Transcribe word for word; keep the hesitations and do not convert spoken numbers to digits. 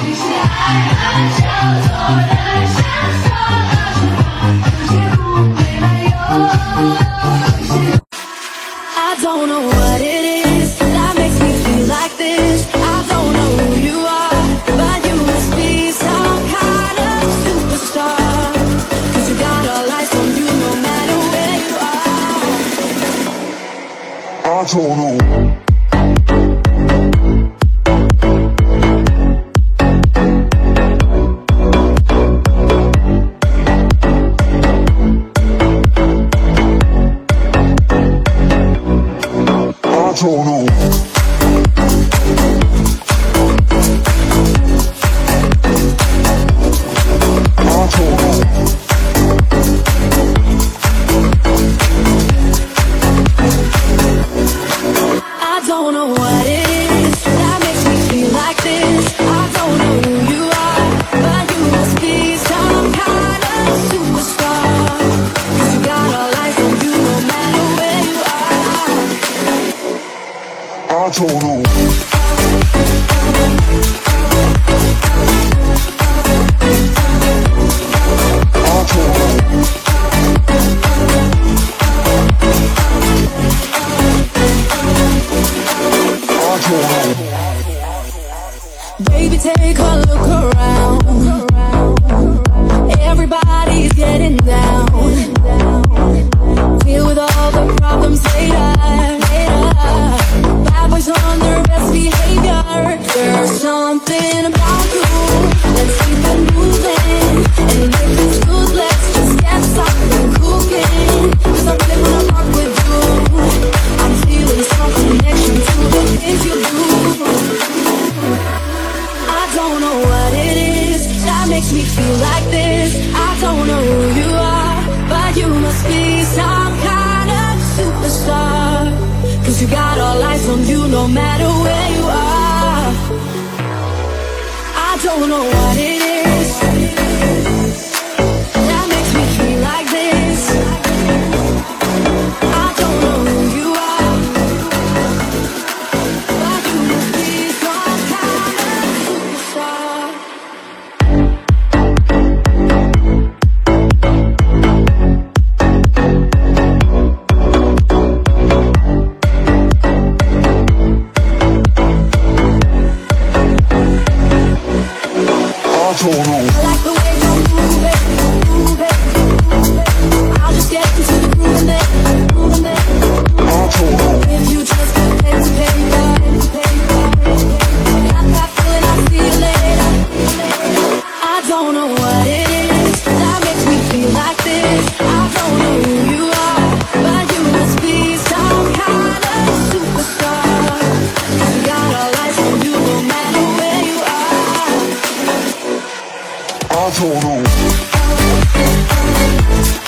I don't know what it is that makes me feel like this. I don't know who you are, but you must be some kind of superstar. Cause you got all eyes on you no matter where you are. I don't know. I don't know. I don't know what it is that makes me feel like this. I don't know who you are, but you must be some kind of superstar. Cause you got all eyes on you no matter where you are. I don't know. Baby, take a look around. Everybody's getting down. Deal with all the problems later. Bad boys on their best behavior. There's something about you. Let's keep it moving. And if it's good, let's just get something cooking. Cause I really wanna rock with you. I'm feeling some connection to the things you do. I don't know what it is that makes me feel like this. I don't know who you are, but you must be some kind of superstar. Cause you got all eyes on you no matter where you are. I don't know what it is that makes me feel like this. I don't know who you are, but you must be some kind of superstar. I like the way you move it, move it, move it. I'll just get into the groove and then, groove and then. If you just put pen to paper, paper, got that feeling, I'll see you later. I don't know what it is that makes me feel like this. I don't know who you are, but you must be some kind of superstar. You got all eyes on you no matter where you are. I don't know.